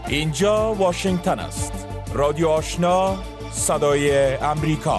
اینجا واشنگتن است. رادیو آشنا، صدای امریکا.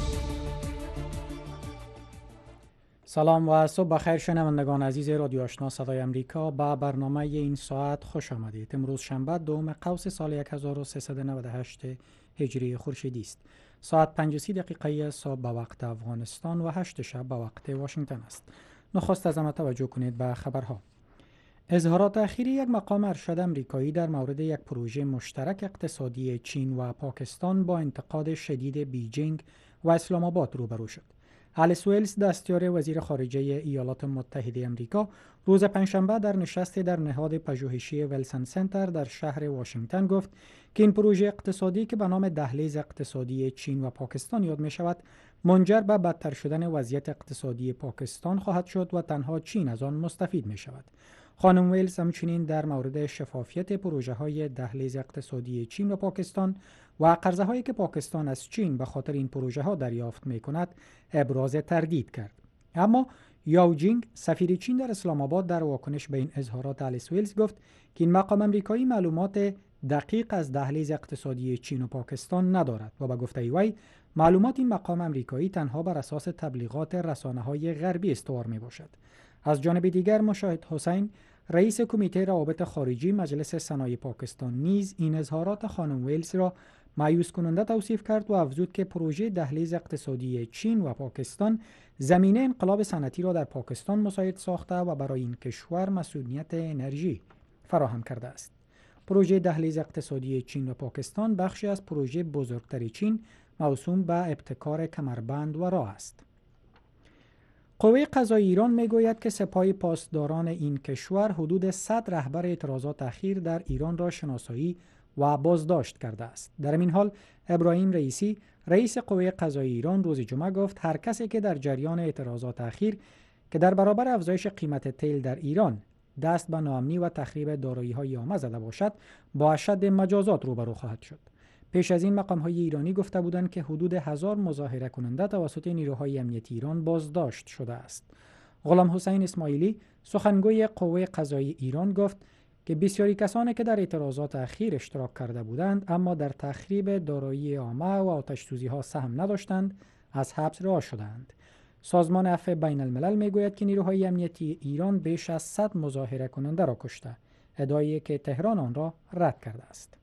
سلام و صبح بخیر شنوندگان عزیز رادیو آشنا صدای امریکا. با برنامه این ساعت خوش آمدید. امروز شنبه دوم قوس سال 1398 هجری خورشیدی است. ساعت 5:30 صبح به وقت افغانستان و 8 شب به وقت واشنگتن است. نخست از همه توجه کنید به خبرها. اظهارات اخیری یک مقام ارشد امریکایی در مورد یک پروژه مشترک اقتصادی چین و پاکستان با انتقاد شدید بیجینگ و اسلام آباد روبرو شد. الیس ویلز دستیار وزیر خارجه ایالات متحده امریکا روز پنجشنبه در نشستی در نهاد پژوهشی ویلسون سنتر در شهر واشنگتن گفت که این پروژه اقتصادی که به نام دهلیز اقتصادی چین و پاکستان یاد می شود منجر به بدتر شدن وضعیت اقتصادی پاکستان خواهد شد و تنها چین از آن مستفید می شود. خانم ویلز همچنین در مورد شفافیت پروژه های دهلیز اقتصادی چین و پاکستان و قرضه هایی که پاکستان از چین به خاطر این پروژه ها دریافت می کند ابراز تردید کرد. اما یاو جینگ سفیر چین در اسلام آباد در واکنش به این اظهارات الیس ویلز گفت که این مقام امریکایی معلومات دقیق از دهلیز اقتصادی چین و پاکستان ندارد و به گفته وی معلومات این مقام امریکایی تنها بر اساس تبلیغات رسانه‌های غربی استوار می باشد. از جانب دیگر مشاهد حسین رئیس کمیته روابط خارجی مجلس سنای پاکستان نیز این اظهارات خانم ویلز را مایوس کننده توصیف کرد و افزود که پروژه دهلیز اقتصادی چین و پاکستان زمینه انقلاب صنعتی را در پاکستان مساعد ساخته و برای این کشور مسئولیت انرژی فراهم کرده است. پروژه دهلیز اقتصادی چین و پاکستان بخشی از پروژه بزرگتر چین موسوم به ابتکار کمربند و راه است. قوه قضایی ایران میگوید که سپاه پاسداران این کشور حدود 100 رهبر اعتراضات اخیر در ایران را شناسایی و بازداشت کرده است. در این حال ابراهیم رئیسی رئیس قوه قضایی ایران روز جمعه گفت هر کسی که در جریان اعتراضات اخیر که در برابر افزایش قیمت تیل در ایران دست به ناامنی و تخریب دارایی‌های عامه زده باشد با اشد مجازات روبرو خواهد شد. پیش از این مقام‌های ایرانی گفته بودند که حدود 1000 مظاهره کننده توسط نیروهای امنیتی ایران بازداشت شده است. غلام حسین اسماعیلی سخنگوی قوه قضایی ایران گفت که بسیاری کسانی که در اعتراضات اخیر اشتراک کرده بودند اما در تخریب دارایی عامه و آتش‌سوزی‌ها سهم نداشتند از حبس رها شدند. سازمان عفو بین الملل میگوید که نیروهای امنیتی ایران بیش از 100 مظاهره کننده را کشته، ادعایی که تهران آن را رد کرده است.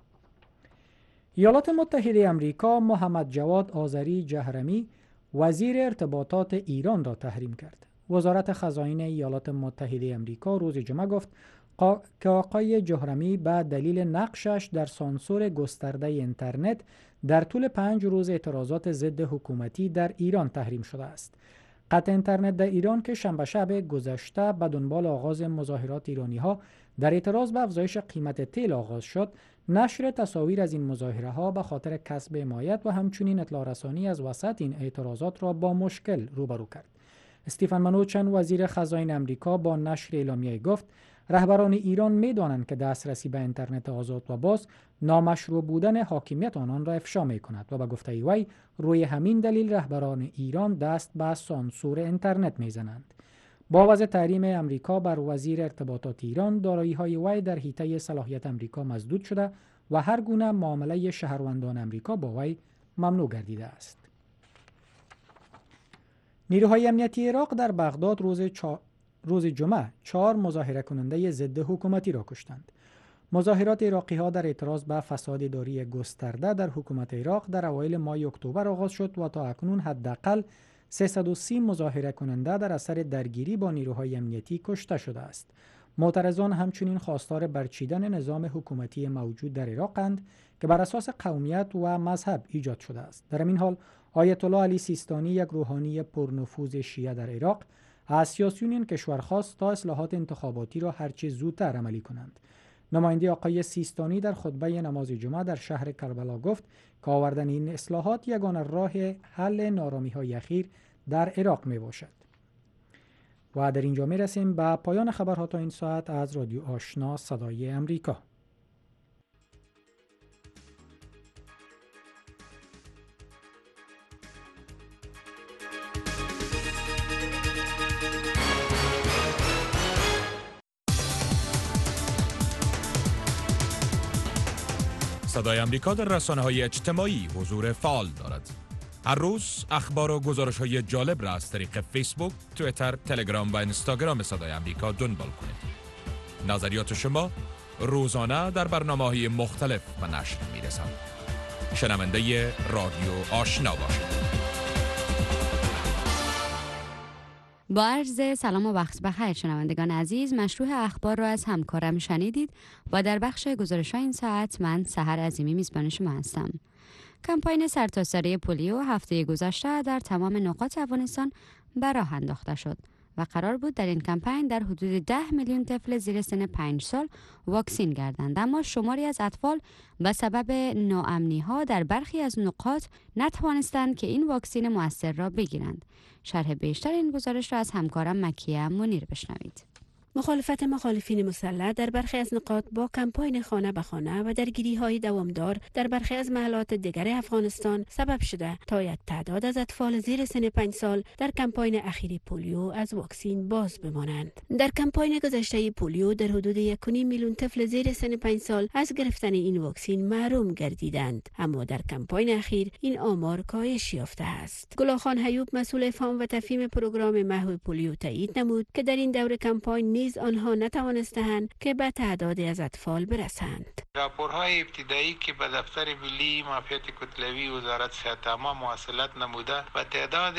ایالات متحده امریکا محمد جواد آذری جهرمی وزیر ارتباطات ایران را تحریم کرد. وزارت خزائن ایالات متحده امریکا روز جمعه گفت که آقای جهرمی به دلیل نقشش در سانسور گسترده اینترنت در طول 5 روز اعتراضات ضد حکومتی در ایران تحریم شده است. قطع اینترنت در ایران که شنبه شب گذشته به دنبال آغاز مظاهرات ایرانی‌ها در اعتراض به افزایش قیمت تیل آغاز شد، نشر تصاویر از این مظاهره‌ها به خاطر کسب حمایت و همچنین اطلاع رسانی از وسط این اعتراضات را با مشکل روبرو کرد. استیفن منوچن وزیر خزائن امریکا با نشر اعلامیه گفت رهبران ایران می‌دانند که دسترسی به اینترنت آزاد و باز نامشروع بودن حاکمیت آنان را افشا می‌کند و به گفته وی روی همین دلیل رهبران ایران دست به سانسور اینترنت می‌زنند. با وضع تحریم امریکا بر وزیر ارتباطات ایران، دارایی‌های وی در حیطه صلاحیت امریکا مسدود شده و هر گونه معامله شهروندان امریکا با وی ممنوع گردیده است. نیروهای امنیتی عراق در بغداد روز جمعه 4 مظاهره کننده ضد حکومتی را کشتند. مظاهرات عراقی‌ها در اعتراض به فساد اداری گسترده در حکومت عراق در اوایل ماه اکتبر آغاز شد و تا اکنون حداقل 330 مظاهره کننده در اثر درگیری با نیروهای امنیتی کشته شده است. معترضان همچنین خواستار برچیدن نظام حکومتی موجود در عراقند که بر اساس قومیت و مذهب ایجاد شده است. در این حال آیت الله علی سیستانی، یک روحانی پرنفوذ شیعه در عراق، از سیاسیون این کشور خواست تا اصلاحات انتخاباتی را هرچه زودتر عملی کنند. نماینده آقای سیستانی در خطبه نماز جمعه در شهر کربلا گفت که آوردن این اصلاحات یگانه راه حل نارامی‌های اخیر در عراق می باشد. و در اینجا می رسیم به پایان خبرها تا این ساعت از رادیو آشنا صدای امریکا. صدای امریکا در رسانه‌های اجتماعی حضور فعال دارد. هر روز اخبار و گزارش‌های جالب را از طریق فیسبوک، توییتر، تلگرام و اینستاگرام صدای امریکا دنبال کنید. نظریات شما روزانه در برنامه‌های مختلف و نشر می‌رسد. شنونده رادیو آشنا باشید. با عرض سلام و وقت بخیر شنوندگان عزیز، مشروع اخبار را از همکارم شنیدید و در بخش گزارش‌های این ساعت من سحر عظیمی میزبان شما هستم. کمپاین سرتاسری پولیو هفته گذشته در تمام نقاط افغانستان به راه انداخته شد و قرار بود در این کمپین در حدود 10 میلیون طفل زیر سن 5 سال واکسین گردند، اما شماری از اطفال به سبب ناامنی‌ها در برخی از نقاط نتوانستند که این واکسین مؤثر را بگیرند. شرح بیشتر این گزارش را از همکارم مکیه منیر بشنوید. مخالفت مخالفین مسلح در برخی از نقاط با کمپاین خانه به خانه و درگیری‌های دوامدار در برخی از محلات دیگر افغانستان سبب شده تا یک تعداد از اطفال زیر سن 5 سال در کمپاین اخیر پولیو از واکسین باز بمانند. در کمپاین گذشته پولیو در حدود 1.5 میلیون طفل زیر سن 5 سال از گرفتن این واکسین محروم گردیدند، اما در کمپاین اخیر این آمار کاهش یافته است. گلاخان حیوب مسئول افهام و تفهیم پروگرام محو پولیو تایید نمود که در این دور کمپاین آنها نتوانستند که به تعدادی از اطفال برسند. راپورهای ابتدایی که به دفتر ملی معافیت کتلوی وزارت صحت عامه مواصلت نموده و تعداد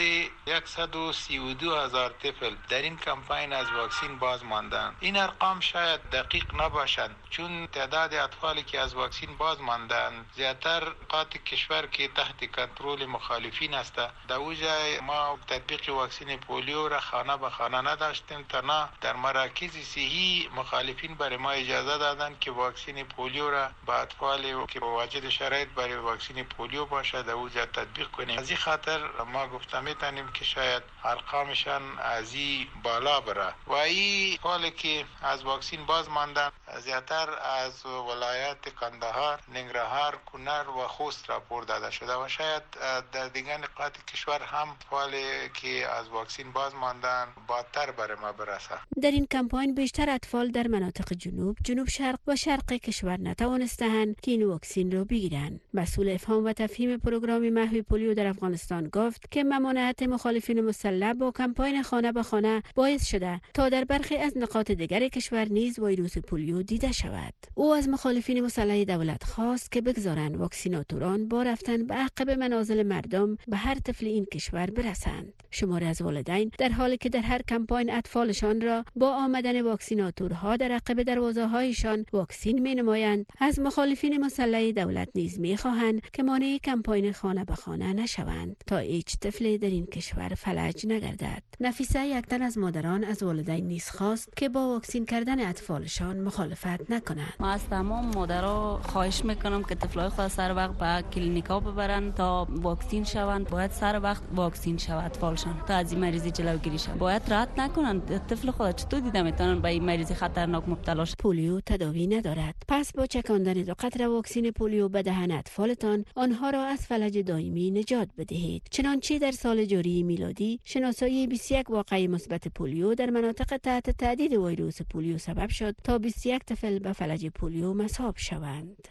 132,000 طفل در این کمپاین از واکسین باز ماندند. این ارقام شاید دقیق نباشند چون تعداد اطفالی که از واکسین باز ماندند زیاتر نقاط کشور که تحت کنترل مخالفین است. در اوجه ما تطبیق واکسین پولیو را خانه به خانه نداشتیم، تنها در مراکز صحی مخالفین برای ما اجازه دادند که واکسین پولیو را با اطفالی که واجد شرایط برای واکسین پولیو باشد در اوجه تطبیق کنیم. از این خاطر ما گفته میتونیم که شاید ارقامشان از این بالا بره و این اطفالی که از واکسین باز ماندن زیاتر از ولایت کندهار، ننگرهار، کنر و خوست راپور داده شده و شاید در دیگر نقاط کشور هم اطفالی که از واکسین باز ماندن بدتر برای ما برسه. در این کمپاین بیشتر اطفال در مناطق جنوب شرق و شرق کشور نتوانستند که این واکسین را بگیرند. مسئول افهام و تفهیم پروگرام محو پولیو در افغانستان گفت که ممانعت مخالفین مسلح با کمپاین خانه به خانه باعث شده تا در برخی از نقاط دیگر کشور نیز ویروس پولیو دیده شود. او از مخالفین مسلح دولت خواست که بگذارند واکسیناتوران با رفتن به عقب منازل مردم به هر طفل این کشور برسند. شماری از والدین در حالی که در هر کمپاین اطفالشان را با آمدن واکسیناتورها در عقب دروازه‌هایشان واکسین می‌نمایند، از مخالفین مسلح دولت نیز می‌خواهند که مانع کمپاین خانه به خانه نشوند تا هیچ طفلی در این کشور فلج نگردد. نفیسه یک تن از مادران از والدین نیز خواست که با واکسین کردن اطفالشان مخالفت نکنند. ما از تمام مادرها خواهش میکنم که طفلای خود سر وقت به کلینیکا ببرن تا واکسین شوند. باید سر وقت واکسین شود اطفالشان تا از این مریضی جلوگیری شود. باید رد نکنن طفل خود. چطور دیده میتونن به این مریضی خطرناک مبتلا شد؟ پولیو تداوی ندارد، پس با چکاندن 2 قطره واکسین پولیو به دهن اطفالتان آنها را از فلج دائمی نجات بدهید. چنانچه در سال جاری میلادی شناسایی 21 واقعه مثبت پولیو در مناطق تحت تهدید ویروس پولیو سبب شد تا 21 طفل به فلج پولیو مصاب شوند.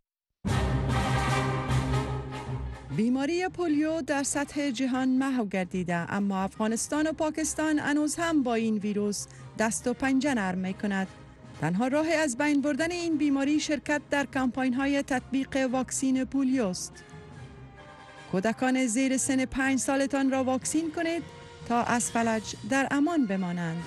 بیماری پولیو در سطح جهان محو گردیده، اما افغانستان و پاکستان هنوز هم با این ویروس دست و پنجه نرم می‌کند. تنها راه از بین بردن این بیماری شرکت در کمپاین‌های تطبیق واکسین پولیو است. کودکان زیر سن 5 سالتان را واکسین کنید تا از فلج در امان بمانند.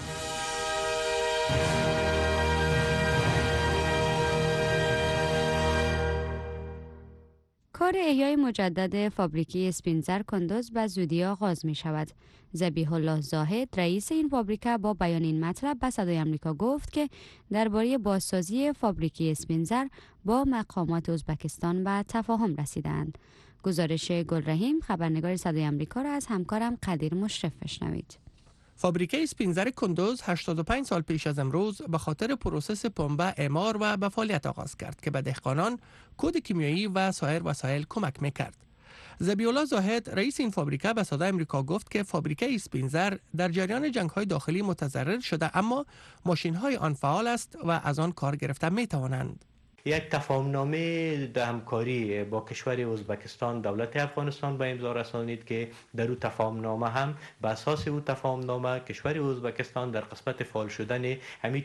کار احیای مجدد فابریکه اسپینزر کندوز به زودی آغاز می شود. ذبیح الله زاهد رئیس این فابریکه با بیان این مطلب به صدای آمریکا گفت که درباره بازسازی فابریکه اسپینزر با مقامات ازبکستان به تفاهم رسیدند. گزارش گلرحیم خبرنگار صدای آمریکا را از همکارم قدیر مشرف بشنوید. فابریکه اسپینزر کندوز 85 سال پیش از امروز به خاطر پروسس پنبه اعمار و به فعالیت آغاز کرد که به دهقانان کود کیمیایی و سایر وسایل کمک میکرد. ذبیح الله زاهد رئیس این فابریکه به صدای آمریکا گفت که فابریکه اسپینزر در جریان جنگ‌های داخلی متضرر شده، اما ماشین‌های آن فعال است و از آن کار گرفته می‌توانند. یک تفاهمنامه در همکاری با کشور ازبکستان دولت افغانستان به امضا رسانید که در او تفاهمنامه هم به اساس او تفاهمنامه کشور ازبکستان در قسمت فعال شدن همین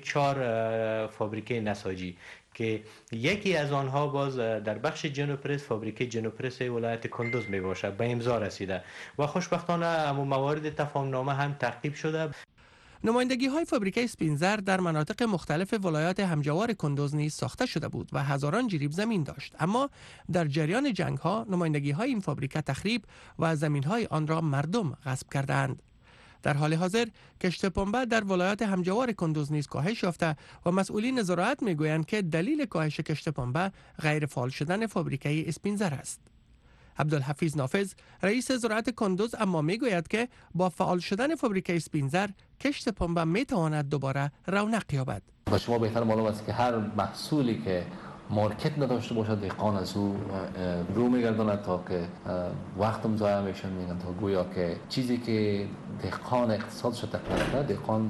4 فابریکه نساجی که یکی از آنها باز در بخش جنوپرس فابریکه جنوپرس ولایت کندوز می باشد به امضا رسیده و خوشبختانه اما موارد تفاهمنامه هم تعقیب شده. نمایندگی های فابریکه اسپینزر در مناطق مختلف ولایات همجوار کندوز نیز ساخته شده بود و هزاران جریب زمین داشت، اما در جریان جنگ ها نمایندگی های این فابریکه تخریب و زمین های آن را مردم غصب کردند. در حال حاضر کشت پنبه در ولایات همجوار کندوز نیز کاهش یافته و مسئولین زراعت میگویند که دلیل کاهش کشت پنبه غیر فعال شدن فابریکه اسپینزر است. عبدالحفیظ نافذ رئیس زراعت کندوز اما میگوید که با فعال شدن فابریکه اسپینزر کشت پنبه میتواند دوباره رونق یابد. با شما بهتر معلوم است که هر محصولی که مارکت نداشته باشد دهقان از او رو میگرداند تا که وقتم ضایع میشه، میگن تا گویا که چیزی که دهقان اقتصادش تقویت کرده دهقان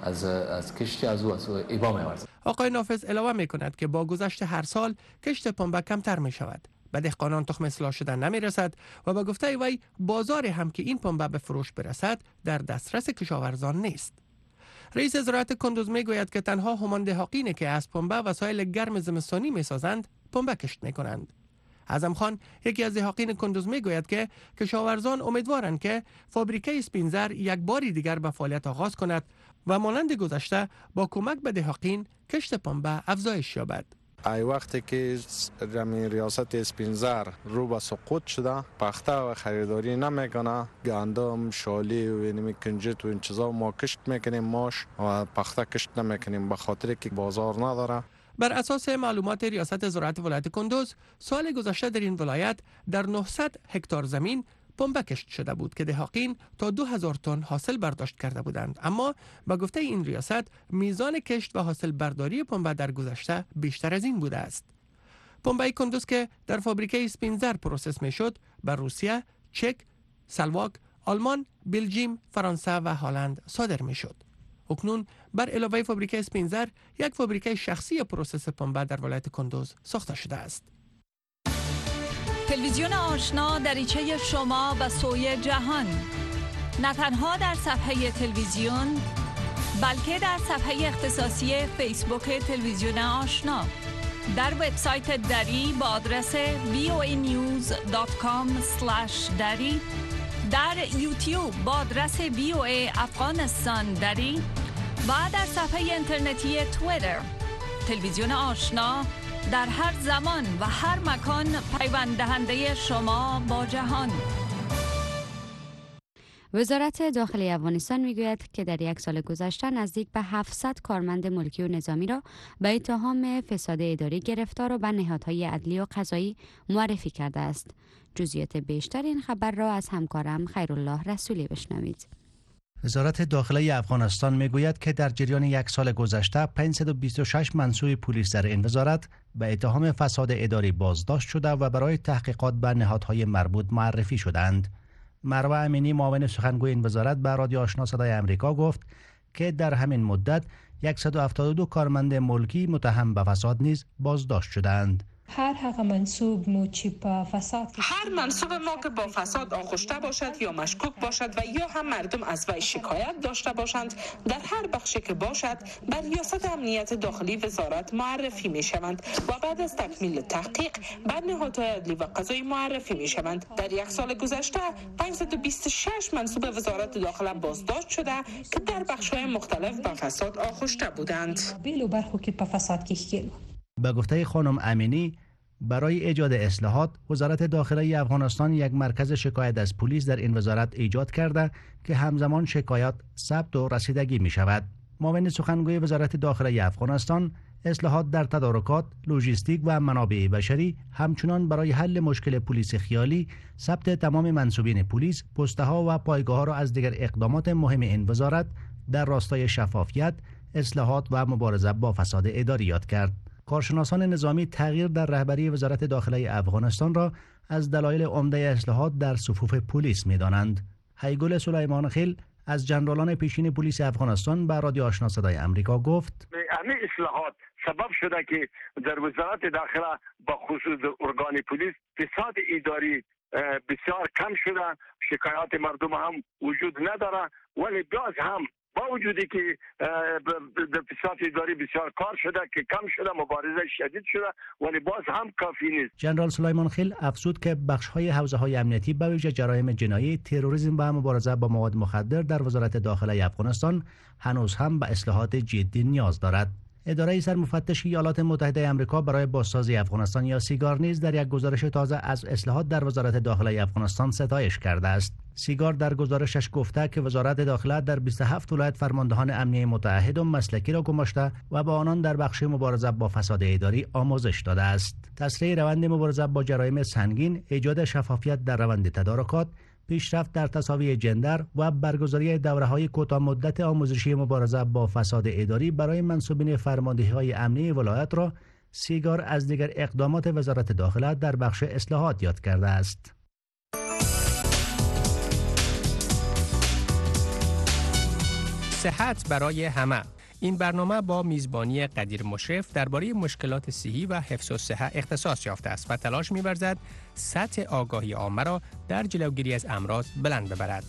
از کشت از او ایبا می‌ورزد. آقای نافذ علاوه میکند که با گذشت هر سال کشت پنبه کمتر میشود. به دهقانان تخم اصلاح شدن نمیرسد و به گفته وی بازار هم که این پنبه به فروش برسد در دسترس کشاورزان نیست. رئیس زراعت کندوز میگوید که تنها همان دهقانی که از پنبه وسایل گرم زمستانی میسازند پنبه کشت میکنند. اعظم خان یکی از دهقان کندوز میگوید که کشاورزان امیدوارند که فابریکه اسپینزر یک باری دیگر به فعالیت آغاز کند و مانند گذشته با کمک به دهقان کشت پنبه افزایش یابد. ای وقتی که ریاست اسپینزر رو به سقوط شده، پخته و خریداری نمیکنه، گندم، شالی و کنجد و این چیزا ما کشت میکنیم ماش و پخته کشت نمیکنیم به خاطر که بازار نداره. بر اساس معلومات ریاست زراعت ولایت کندوز سال گذشته در این ولایت در 900 هکتار زمین پنبه کشت شده بود که دهقان تا 2000 تن حاصل برداشت کرده بودند، اما با گفته این ریاست میزان کشت و حاصل برداری پنبه در گذشته بیشتر از این بوده است. پنبه کندوز که در فابریکه اسپینزر پروسس میشد بر روسیه، چک، سلواک، آلمان، بلژیم، فرانسه و هلند صادر میشد. اکنون بر علاوه فابریکه اسپینزر یک فابریکه شخصی پروسس پنبه در ولایت کندوز ساخته شده است. تلویزیون آشنا دریچه شما به سوی جهان، نه تنها در صفحه تلویزیون بلکه در صفحه اختصاصی فیسبوک تلویزیون آشنا، در وبسایت دری با آدرس voanews.com/dari، در یوتیوب با آدرس VOA افغانستان دری و در صفحه اینترنتی توییتر. تلویزیون آشنا در هر زمان و هر مکان پیوند دهنده شما با جهان. وزارت داخلی افغانستان میگوید که در یک سال گذشته نزدیک به 700 کارمند ملکی و نظامی را به اتهام فساد اداری گرفتار و به نهادهای عدلی و قضایی معرفی کرده است. جزئیات بیشتر این خبر را از همکارم خیرالله رسولی بشنوید. وزارت داخلی افغانستان میگوید که در جریان یک سال گذشته 526 منصوب پلیس در این وزارت به اتهام فساد اداری بازداشت شده و برای تحقیقات به نهادهای مربوط معرفی شدند. مروه امینی معاون سخنگوی این وزارت به رادیو آشنا صدای امریکا گفت که در همین مدت 172 کارمند ملکی متهم به فساد نیز بازداشت شدند. هر منصوب ما که با فساد هر منصوب ما که با فساد آغشته باشد یا مشکوک باشد و یا هم مردم از وی شکایت داشته باشند، در هر بخشی که باشد بر ریاست امنیت داخلی وزارت معرفی می شوند و بعد از تکمیل تحقیق بر نهادهای عدلی و قضایی معرفی می شوند. در یک سال گذشته 526 منصوب وزارت داخله بازداشت شده که در بخش‌های مختلف به فساد آغشته بودند. بیلو برخو که به فساد کشیدل. به گفته خانم امینی، برای ایجاد اصلاحات وزارت داخلی افغانستان یک مرکز شکایت از پلیس در این وزارت ایجاد کرده که همزمان شکایات ثبت و رسیدگی می شود. معاون سخنگوی وزارت داخلی افغانستان اصلاحات در تدارکات، لوجستیک و منابع بشری همچنان برای حل مشکل پلیس خیالی، ثبت تمام منصوبین پلیس، پست‌ها و پایگاه‌ها را از دیگر اقدامات مهم این وزارت در راستای شفافیت، اصلاحات و مبارزه با فساد اداری یاد کرد. کارشناسان نظامی تغییر در رهبری وزارت داخلی افغانستان را از دلایل عمده اصلاحات در صفوف پلیس می‌دانند. هیگل سلیمان خیل از جنرالان پیشین پلیس افغانستان به رادیو آشنا صدای امریکا گفت: همین اصلاحات سبب شده که در وزارت داخله با خصوص ارگان پلیس فساد اداری بسیار کم شده، شکایات مردم هم وجود نداره، ولی باز هم با وجودی که فساد اداری بسیار کار شده که کم شده، مبارزه شدید شده، ولی باز هم کافی نیست. جنرال سلیمان خیل افزود که بخش‌های حوزه‌های امنیتی به ویژه جرایم جنایی، تروریسم و مبارزه با مواد مخدر در وزارت داخله افغانستان هنوز هم به اصلاحات جدی نیاز دارد. اداره سرمفتش ایالات متحده آمریکا برای بازسازی افغانستان یا سیگار نیز در یک گزارش تازه از اصلاحات در وزارت داخله افغانستان ستایش کرده است. سیگار در گزارشش گفته که وزارت داخله در 27 ولایت فرماندهان امنیه متعهد و مسلکی را گماشته و با آنان در بخش مبارزه با فساد اداری آموزش داده است. تسریع روند مبارزه با جرایم سنگین، ایجاد شفافیت در روند تدارکات، پیشرفت در تساوی جندر و برگزاری دوره‌های کوتاه‌مدت آموزشی مبارزه با فساد اداری برای منصوبین فرماندهی‌های امنی ولایت را سیگار از دیگر اقدامات وزارت داخله در بخش اصلاحات یاد کرده است. صحت برای همه. این برنامه با میزبانی قدیر مشرف درباره مشکلات صحی و حفظ الصحه اختصاص یافته است و تلاش می‌ورزد سطح آگاهی عامه را در جلوگیری از امراض بلند ببرد.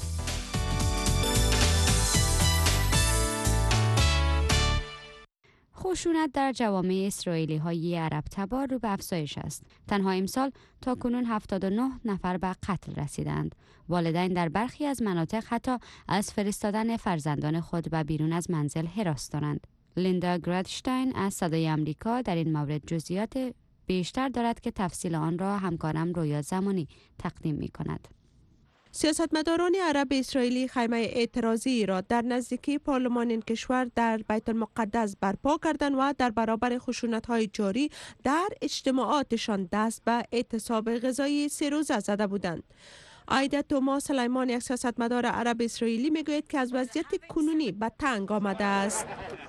خشونت در جوامع اسرائیلی‌های عرب تبار رو به افزایش است. تنها امسال تا کنون 79 نفر به قتل رسیدند. والدین در برخی از مناطق حتی از فرستادن فرزندان خود به بیرون از منزل هراس دارند. لیندا گرادشتاین از صدای امریکا در این مورد جزئیات بیشتر دارد که تفصیل آن را همکارم رویا زمانی تقدیم می‌کند. سیاستمداران عرب اسرائیلی خیمه اعتراضی را در نزدیکی پارلمان این کشور در بیت المقدس برپا کردند و در برابر خشونت‌های جاری در اجتماعاتشان دست به اعتصاب غذایی 3 روزه زده بودند. آیدا توما سلیمان، یک سیاستمدار عرب اسرائیلی، میگوید که از وضعیت کنونی به تنگ آمده است.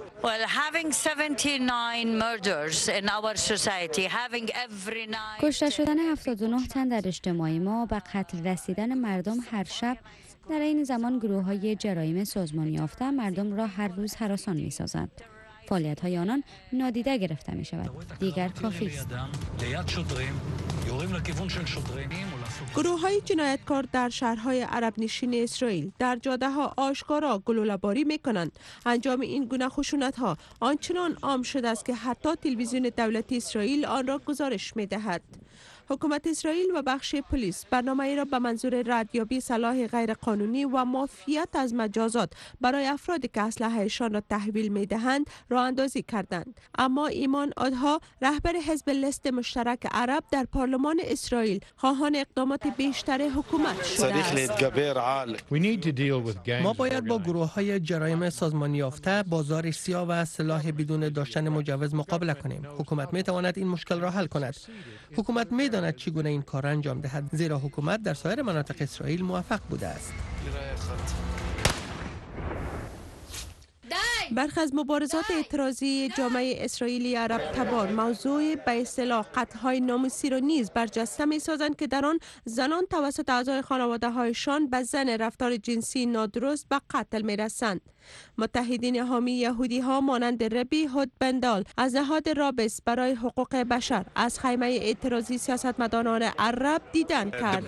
کشته شدن 79 تن در اجتماع ما و قتل رسیدن مردم هر شب، در این زمان گروه‌های جرایم سازمانی یافته مردم را هر روز هراسان می‌سازند. فعالیت‌های آنان نادیده گرفته می‌شود. دیگر کافی است. گروه‌های جنایتکار در شهرهای عرب نشین اسرائیل در جاده‌ها آشکارا گلوله‌باری می‌کنند. انجام این گونه خشونت‌ها آنچنان عام شده است که حتی تلویزیون دولتی اسرائیل آن را گزارش می‌دهد. حکومت اسرائیل و بخش پلیس برنامه‌ای را به منظور ردیابی سلاح غیرقانونی و معافیت از مجازات برای افرادی که اسلحه‌شان را تحویل می‌دهند راه اندازی کردند. اما ایمان آدها، رهبر حزب لست مشترک عرب در پارلمان اسرائیل، خواهان اقدامات بیشتر حکومت شده است. ما باید با گروه‌های جرایم سازمانی یافته، بازار سیاه و سلاح بدون داشتن مجوز مقابله کنیم. حکومت می‌تواند این مشکل را حل کند. حکومت می‌داند چگونه این کار انجام دهد، زیرا حکومت در سایر مناطق اسرائیل موفق بوده است. برخی از مبارزات اعتراضی جامعه اسرائیلی عرب تبار موضوع به اصطلاح قتل‌های ناموسی را نیز برجسته می‌سازند که در آن زنان توسط اعضای خانواده‌هایشان به زن رفتار جنسی نادرست به قتل می‌رسند. متحدین حامی یهودی‌ها مانند ربی هود بندال از نهاد رابس برای حقوق بشر از خیمه اعتراضی سیاستمداران عرب دیدن کرد.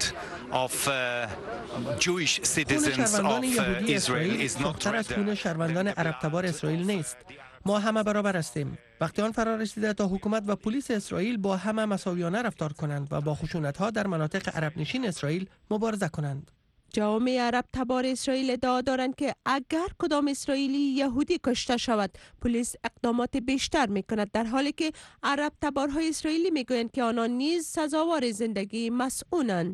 شهروندان یهودی اسرائیل سخت‌تر از خون شهروندان عرب تبار اسرائیل نیست. ما همه برابر هستیم. وقتی آن فرا رسیده تا حکومت و پلیس اسرائیل با همه مساویانه رفتار کنند و با خشونت‌ها در مناطق عرب نشین اسرائیل مبارزه کنند. جامعه عرب تبار اسرائیل ادعا دارند که اگر کدام اسرائیلی یهودی کشته شود، پلیس اقدامات بیشتر میکند، در حالی که عرب تبارهای اسرائیلی میگویند که آنان نیز سزاوار زندگی مسئولند.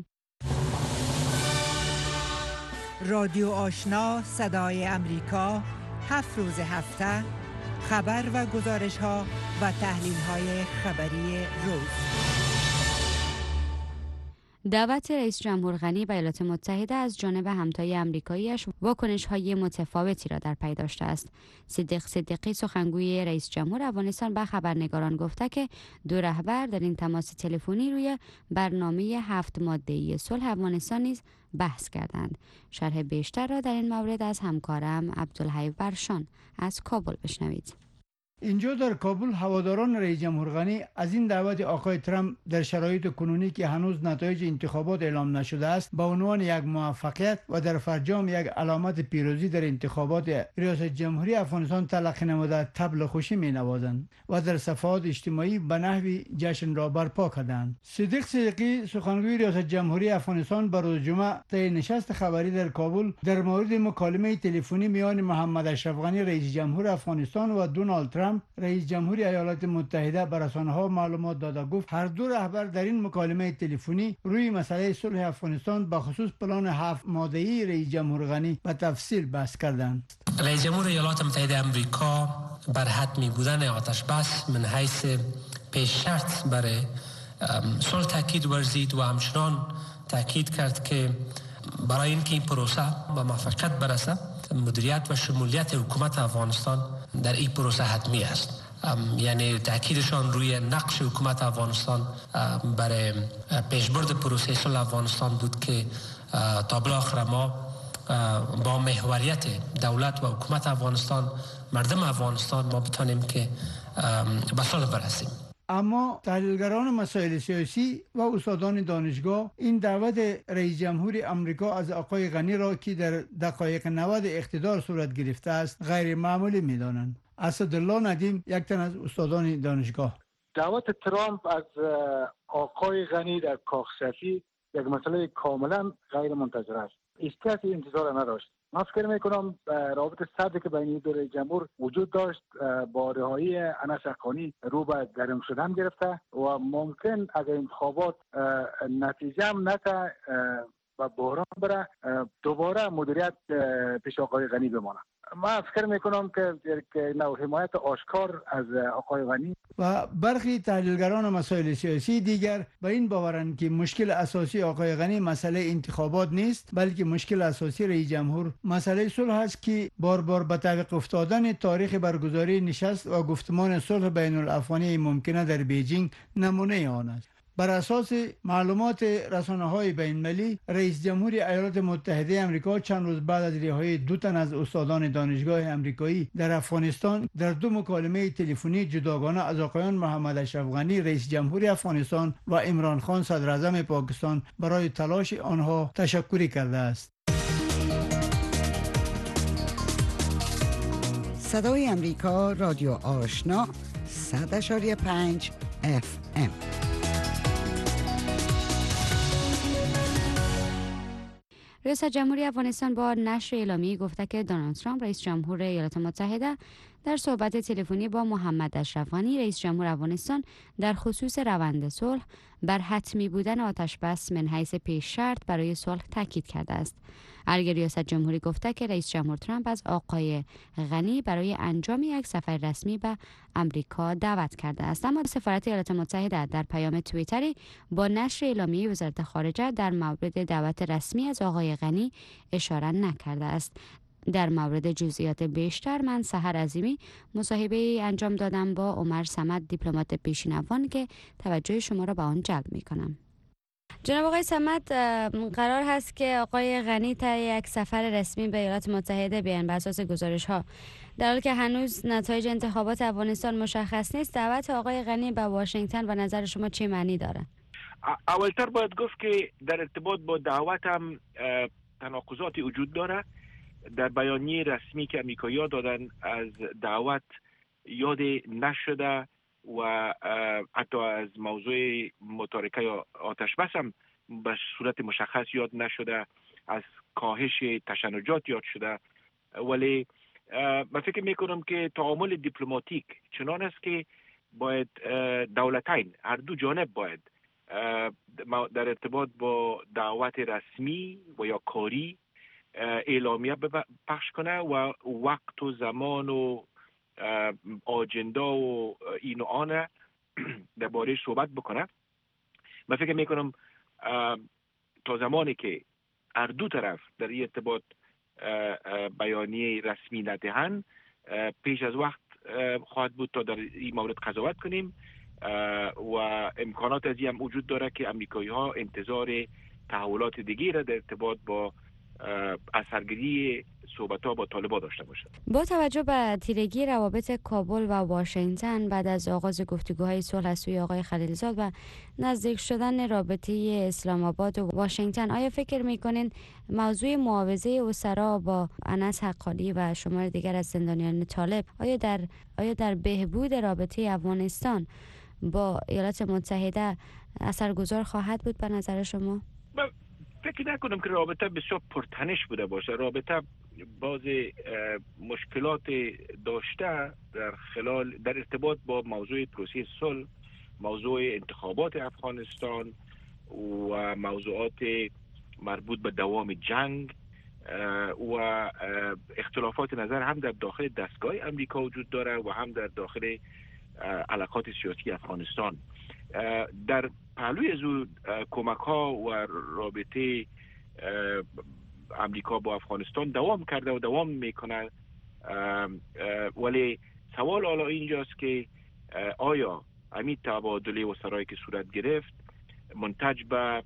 رادیو آشنا صدای امریکا، 7 روز هفته، خبر و گزارش ها و تحلیل های خبری روز. دعوت رئیس جمهور غنی به ایالات متحده از جانب همتای آمریکایی‌اش واکنش‌های متفاوتی را در پی داشته است. صدیق صدیقی سخنگوی رئیس جمهور افغانستان به خبرنگاران گفته که دو رهبر در این تماس تلفنی روی برنامه 7 ماده‌ای صلح افغانستان نیز بحث کردند. شرح بیشتر را در این مورد از همکارم عبدالحی برشان از کابل بشنوید. اینجا در کابل هواداران رئیس جمهور غنی از این دعوت آقای ترامپ در شرایط کنونی که هنوز نتایج انتخابات اعلام نشده است به عنوان یک موفقیت و در فرجام یک علامت پیروزی در انتخابات ریاست جمهوری افغانستان تلقی نموده طبل خوشی می‌نوازند و در صفحات اجتماعی به نحوی جشن را برپا کردند. صدیق صدیقی سخنگوی ریاست جمهوری افغانستان بر روز جمعه طی نشست خبری در کابل در مورد مکالمه تلفنی میان محمد اشرف غنی رئیس جمهور افغانستان و دونالد ترامپ رئیس جمهوری ایالات متحده به رسانه‌ها معلومات داده گفت هر دو رهبر در این مکالمه تلفنی روی مسئله صلح افغانستان به خصوص پلان 7 ماده‌ای رئیس جمهور غنی به تفصیل بحث کردند. رئیس جمهور ایالات متحده آمریکا بر حتمی بودن آتش بس من حیث پیش شرط برای صلح تاکید ورزید و همچنان تاکید کرد که برای اینکه این پروسه به موفقیت برسه مدیریت و شمولیت حکومت افغانستان در این پروسه حتمی است. یعنی تاکیدشان روی نقش حکومت افغانستان برای پیشبرد پروسه صلح افغانستان بود که تا بالاخره ما با محوریت دولت و حکومت افغانستان مردم افغانستان ما بتانیم که به صلح برسیم. اما تحلیلگران مسائل سیاسی و استادان دانشگاه این دعوت رئیس جمهور آمریکا از آقای غنی را که در دقایق 90 اقتدار صورت گرفته است غیر معمولی می‌دانند. اسدالله ندیم یک تن از استادان دانشگاه: دعوت ترامپ از آقای غنی در کاخ سفید یک مسئله کاملا غیر منتظره است. هیچ انتظار نداشت. من فکر میکنم رابط سردی که بین دو رئیس جمهور وجود داشت با رهایی انس حقانی رو به گرم شدن گرفته و ممکن اگر انتخابات نتیجه هم نده و بحران بره دوباره مدیریت پیش آقای غنی بمانه. من فکر میکنم که نوع حمایت آشکار از آقای غنی و برخی تحلیلگران مسائل سیاسی دیگر به این باورند که مشکل اساسی آقای غنی مسئله انتخابات نیست بلکه مشکل اساسی رئیس جمهور مسئله صلح است که بار بار به تعویق افتادن تاریخ برگزاری نشست و گفتمان صلح بین الافغانی ممکنه در بیجینگ نمونه آن است. بر اساس معلومات رسانه‌های بین‌المللی رئیس جمهور ایالات متحده آمریکا چند روز بعد از رهایی 2 تن از استادان دانشگاه آمریکایی در افغانستان در 2 مکالمه تلفنی جداگانه از آقایان محمد اشرف غنی رئیس جمهور افغانستان و عمران خان صدر اعظم پاکستان برای تلاش آنها تشکری کرده است. صدای آمریکا رادیو آشنا 100.5 FM. رئیس جمهوری افغانستان با نشر اعلامیه‌ای گفته که دونالد ترامپ رئیس جمهور ایالات متحده در صحبت تلفنی با محمد اشرف غنی رئیس جمهور افغانستان در خصوص روند صلح بر حتمی بودن آتش بس من حیث پیش شرط برای صلح تاکید کرده است. ارگ ریاست جمهوری گفته که رئیس جمهور ترامپ از آقای غنی برای انجام یک سفر رسمی به امریکا دعوت کرده است، اما سفارت ایالات متحده در پیام توییتری با نشر اعلامیه وزارت خارجه در مورد دعوت رسمی از آقای غنی اشاره نکرده است. در مورد جزئیات بیشتر من سحر عظیمی مصاحبه انجام دادم با عمر صمد دیپلمات پیشین افغان که توجه شما را به آن جلب می‌کنم. جناب آقای صمد، قرار هست که آقای غنی تا یک سفر رسمی به ایالات متحده بیان بر اساس گزارش‌ها، در حالی که هنوز نتایج انتخابات افغانستان مشخص نیست. دعوت آقای غنی به واشنگتن و نظر شما چه معنی داره؟ اولتر باید گفت که در ارتباط با دعوت هم تناقضاتی وجود داره. در بیانیه رسمی که امریکایی‌ها دادن از دعوت یاد نشده و حتی از موضوع متارکه یا آتش بس هم به صورت مشخص یاد نشده، از کاهش تشنجات یاد شده. ولی من فکر میکنم که تعامل دیپلماتیک چنان است که باید دولتین هر دو جانب باید در ارتباط با دعوت رسمی و یا کاری اعلامیه پخش کنه و وقت و زمان و آجندا و این و آن درباره صحبت بکنه. من فکر میکنم تا زمانی که هر دو طرف در این ارتباط بیانیه رسمی ندهند پیش از وقت خواهد بود تا در این مورد قضاوت کنیم و امکانات از این هم وجود داره که امریکایی ها انتظار تحولات دیگه را در ارتباط با اثرگیری صحبت‌ها با طالبان داشته باشند. با توجه به تیرگی روابط کابل و واشنگتن بعد از آغاز گفتگوهای صلح از سوی آقای خلیلزاد و نزدیک شدن رابطه اسلام آباد و واشنگتن، آیا فکر می‌کنین موضوع معاوضه اسرا با انس حقانی و شمار دیگر از زندانیان طالب آیا در بهبود رابطه افغانستان با ایالات متحده اثرگذار خواهد بود به نظر شما؟ فکر نکنم که رابطه بسیار پرتنش بوده باشه. رابطه باز مشکلات داشته در ارتباط با موضوع پروسه صلح، موضوع انتخابات افغانستان و موضوعات مربوط به دوام جنگ و اختلافات نظر هم در داخل دستگاه امریکا وجود داره و هم در داخل علاقات سیاسی افغانستان. در پهلوی از او کمک ها و رابطه امریکا با افغانستان دوام کرده و دوام میکنه، ولی سوال حالا اینجاست که آیا همین تبادله اسرایی که صورت گرفت منتج به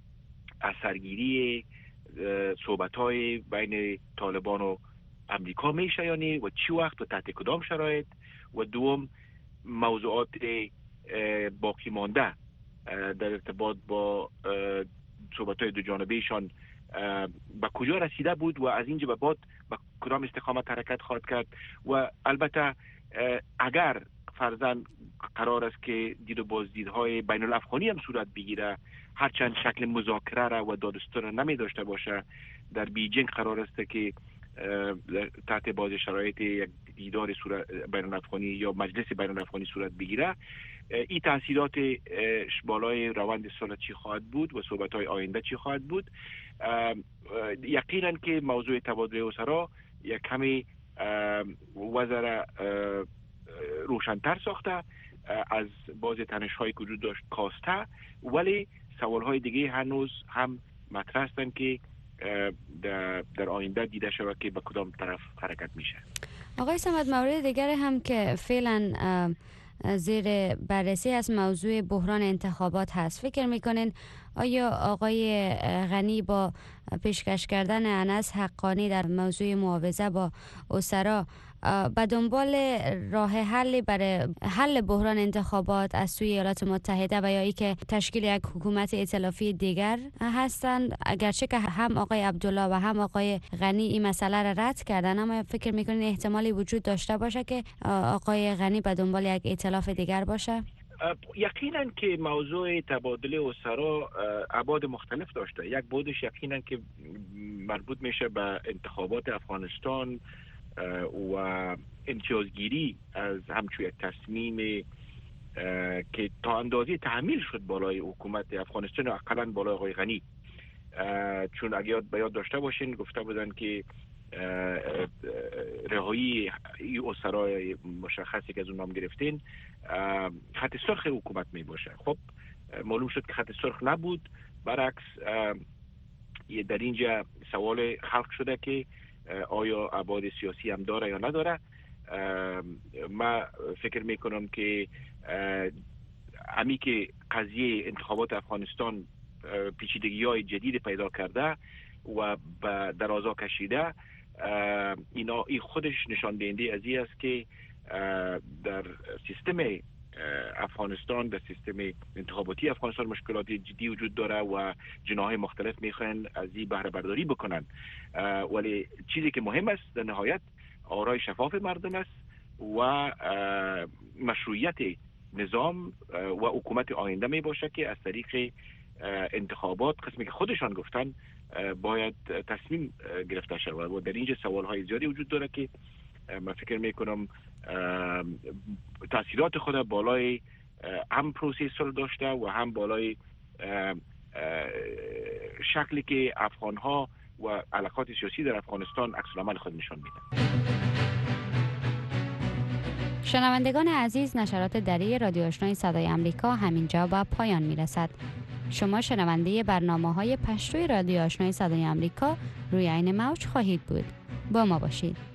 اثرگیری صحبت های بین طالبان و امریکا میشه یا نه و چی وقت و تحت کدام شرایط؟ و دوم موضوعات باقی مانده در ارتباط با صحبت‌های دو جانبه‌شان به کجا رسیده بود و از اینجا به بعد به کدام استقامت حرکت خواهد کرد. و البته اگر فرضاً قرار است که دید و بازدیدهای بین الافغانی هم صورت بگیره، هرچند شکل مذاکره را و دادستان را نمی داشته باشه، در بیجینگ قرار است که تحت بعض شرایط یک دیدار بین الافغانی یا مجلس بین الافغانی صورت بگیره، این تاثیرات بالای روند صلح چی خواهد بود و صحبت‌های آینده چی خواهد بود. یقینا که موضوع تبادل اسرا یک کمی وضع روشن‌تر ساخته، از باز تنش‌هایی که وجود داشت کاسته، ولی سوال‌های دیگه هنوز هم مطرح هستند که در آینده دیده شود که به کدام طرف حرکت میشه. آقای صمد، مورد دیگر هم که فعلا زیر بررسی از موضوع بحران انتخابات هست، فکر میکنین آیا آقای غنی با پیشکش کردن انس حقانی در موضوع معاوضه با اسرا به دنبال راه حلی برای حل بحران انتخابات از سوی ایالات متحده و یا ای که تشکیل یک حکومت ائتلافی دیگر هستند؟ اگرچه که هم آقای عبدالله و هم آقای غنی این مسئله را رد کردن، اما فکر میکنین احتمالی وجود داشته باشه که آقای غنی به دنبال یک ائتلاف دیگر باشه؟ یقینا که موضوع تبادل اسرا ابعاد مختلف داشته. یک بودش یقینا که مربوط میشه به انتخابات افغانستان و امتیازگیری از همچون یک تصمیم که تا اندازه تحمیل شد بالای حکومت افغانستان و اقلا بالای آقای غنی. چون اگه یاد داشته باشین گفته بودن که رهایی اسرای مشخصی که از اون نام گرفتین خط سرخ حکومت می باشه. خب معلوم شد که خط سرخ نبود، برعکس در اینجا سوال خلق شده که آیا ابعاد سیاسی هم داره یا نداره. من فکر میکنم که همی که قضیه انتخابات افغانستان پیچیدگی‌های جدید پیدا کرده و به درازا کشیده، این خودش نشان دهنده از این است که در سیستم افغانستان، در سیستم انتخاباتی افغانستان مشکلات جدی وجود داره و جناح مختلف میخوان از این بهره برداری بکنن. ولی چیزی که مهم است در نهایت آرای شفاف مردم است و مشروعیت نظام و حکومت آینده می باشه که از طریق انتخابات قسمی که خودشان گفتن باید تصمیم گرفته شود. و در اینجا سوال های زیادی وجود داره که من فکر میکنم تاثیرات خود بالای هم پروسه صلح داشته و هم بالای شکلی که افغان ها و علاقات سیاسی در افغانستان عکس العمل خود نشان میدن. شنوندگان عزیز، نشرات دری رادیو آشنای صدای امریکا همینجا به پایان میرسد. شما شنونده برنامه‌های پشتوی رادیو آشنای صدای آمریکا روی عین موج خواهید بود. با ما باشید.